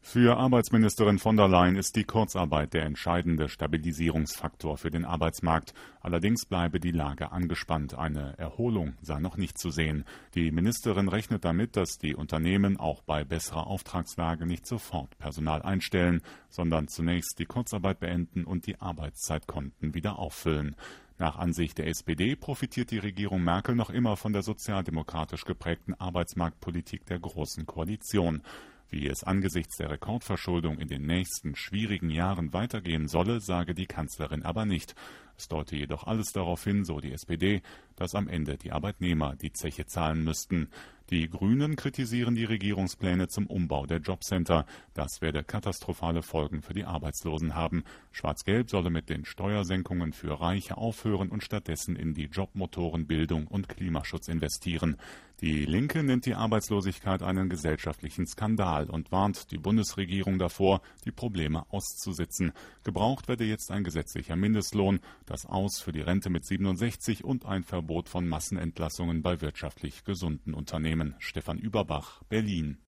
Für Arbeitsministerin von der Leyen ist die Kurzarbeit der entscheidende Stabilisierungsfaktor für den Arbeitsmarkt. Allerdings bleibe die Lage angespannt. Eine Erholung sei noch nicht zu sehen. Die Ministerin rechnet damit, dass die Unternehmen auch bei besserer Auftragslage nicht sofort Personal einstellen, sondern zunächst die Kurzarbeit beenden und die Arbeitszeitkonten wieder auffüllen. Nach Ansicht der SPD profitiert die Regierung Merkel noch immer von der sozialdemokratisch geprägten Arbeitsmarktpolitik der Großen Koalition. Wie es angesichts der Rekordverschuldung in den nächsten schwierigen Jahren weitergehen solle, sage die Kanzlerin aber nicht. Es deute jedoch alles darauf hin, so die SPD, dass am Ende die Arbeitnehmer die Zeche zahlen müssten. Die Grünen kritisieren die Regierungspläne zum Umbau der Jobcenter. Das werde katastrophale Folgen für die Arbeitslosen haben. Schwarz-Gelb solle mit den Steuersenkungen für Reiche aufhören und stattdessen in die Jobmotoren Bildung und Klimaschutz investieren. Die Linke nennt die Arbeitslosigkeit einen gesellschaftlichen Skandal und warnt die Bundesregierung davor, die Probleme auszusitzen. Gebraucht werde jetzt ein gesetzlicher Mindestlohn, das Aus für die Rente mit 67 und ein Verbot von Massenentlassungen bei wirtschaftlich gesunden Unternehmen. Stefan Überbach, Berlin.